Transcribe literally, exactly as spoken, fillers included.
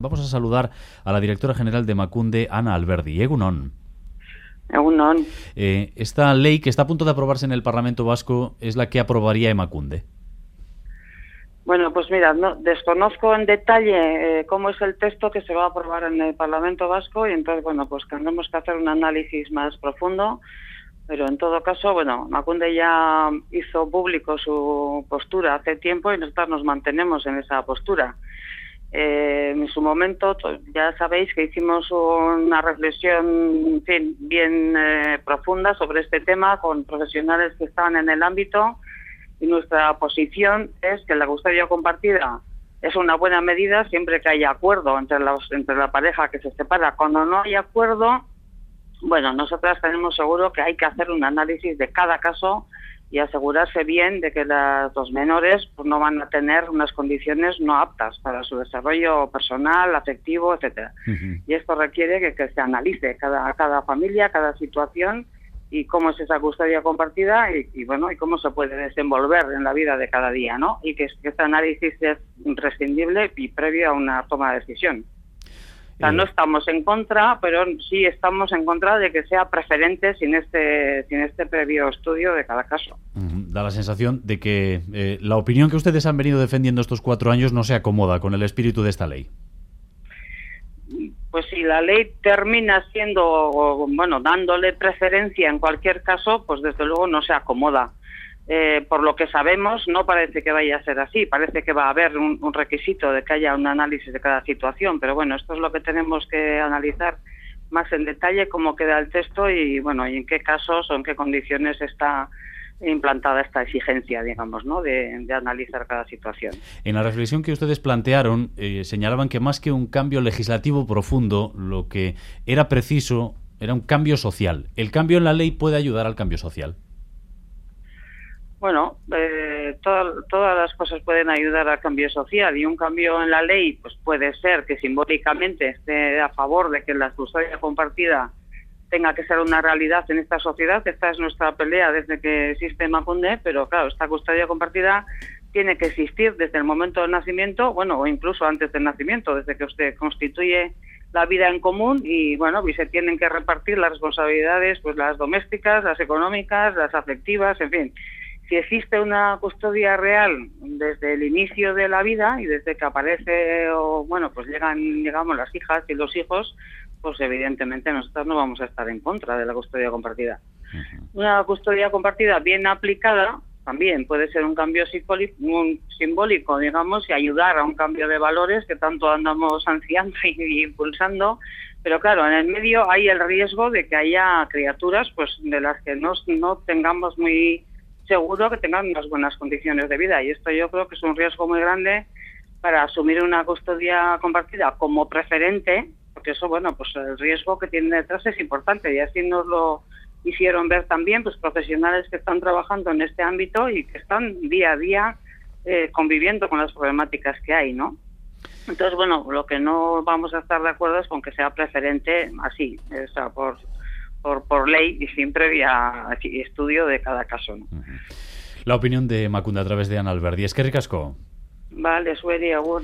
Vamos a saludar a la directora general de Emakunde, Ana Alberdi. Egunon. Egunon. Eh, esta ley que está a punto de aprobarse en el Parlamento Vasco es la que aprobaría Emakunde. Bueno, pues mira, no, desconozco en detalle eh, cómo es el texto que se va a aprobar en el Parlamento Vasco y entonces, bueno, pues tendremos que hacer un análisis más profundo, pero en todo caso, bueno, Emakunde ya hizo público su postura hace tiempo y nosotros nos mantenemos en esa postura. Eh, en su momento, ya sabéis que hicimos una reflexión, en fin, bien eh, profunda sobre este tema con profesionales que estaban en el ámbito. Y nuestra posición es que la custodia compartida es una buena medida siempre que haya acuerdo entre, los, entre la pareja que se separa. Cuando no hay acuerdo, bueno, nosotras tenemos seguro que hay que hacer un análisis de cada caso y asegurarse bien de que las, los menores pues, no van a tener unas condiciones no aptas para su desarrollo personal, afectivo, etcétera. Uh-huh. Y esto requiere que, que se analice cada, cada familia, cada situación, y cómo es esa custodia compartida y, y bueno y cómo se puede desenvolver en la vida de cada día, ¿no? Y que, que este análisis es imprescindible y previo a una toma de decisión. O sea, no estamos en contra, pero sí estamos en contra de que sea preferente sin este sin este previo estudio de cada caso. Da la sensación de que eh, la opinión que ustedes han venido defendiendo estos cuatro años no se acomoda con el espíritu de esta ley. Pues si la ley termina siendo, bueno, dándole preferencia en cualquier caso, pues desde luego no se acomoda. Eh, por lo que sabemos, no parece que vaya a ser así. Parece que va a haber un, un requisito de que haya un análisis de cada situación. Pero bueno, esto es lo que tenemos que analizar más en detalle, cómo queda el texto y, bueno, y en qué casos o en qué condiciones está implantada esta exigencia, digamos, ¿no? de, de analizar cada situación. En la reflexión que ustedes plantearon, eh, señalaban que más que un cambio legislativo profundo, lo que era preciso era un cambio social. ¿El cambio en la ley puede ayudar al cambio social? Bueno, eh, to- todas las cosas pueden ayudar al cambio social y un cambio en la ley pues puede ser que simbólicamente esté a favor de que la custodia compartida tenga que ser una realidad en esta sociedad. Esta es nuestra pelea desde que existe Emakunde, pero claro, esta custodia compartida tiene que existir desde el momento del nacimiento, bueno, o incluso antes del nacimiento, desde que usted constituye la vida en común y bueno, y se tienen que repartir las responsabilidades, pues las domésticas, las económicas, las afectivas, en fin. Si existe una custodia real desde el inicio de la vida y desde que aparece, o bueno, pues llegan, digamos, las hijas y los hijos, pues evidentemente nosotros no vamos a estar en contra de la custodia compartida. Uh-huh. Una custodia compartida bien aplicada también puede ser un cambio simbólico, un simbólico, digamos, y ayudar a un cambio de valores que tanto andamos ansiando y impulsando, pero claro, en el medio hay el riesgo de que haya criaturas pues de las que no, no tengamos muy seguro que tengan unas buenas condiciones de vida, y esto yo creo que es un riesgo muy grande para asumir una custodia compartida como preferente, porque eso, bueno, pues el riesgo que tiene detrás es importante y así nos lo hicieron ver también pues profesionales que están trabajando en este ámbito y que están día a día eh, conviviendo con las problemáticas que hay, ¿no? Entonces, bueno, lo que no vamos a estar de acuerdo es con que sea preferente así, o sea, por, por, por ley y sin previa estudio de cada caso, ¿no? La opinión de Emakunde a través de Ana Alberdi. Es que ricasco. Vale, sueri, agur.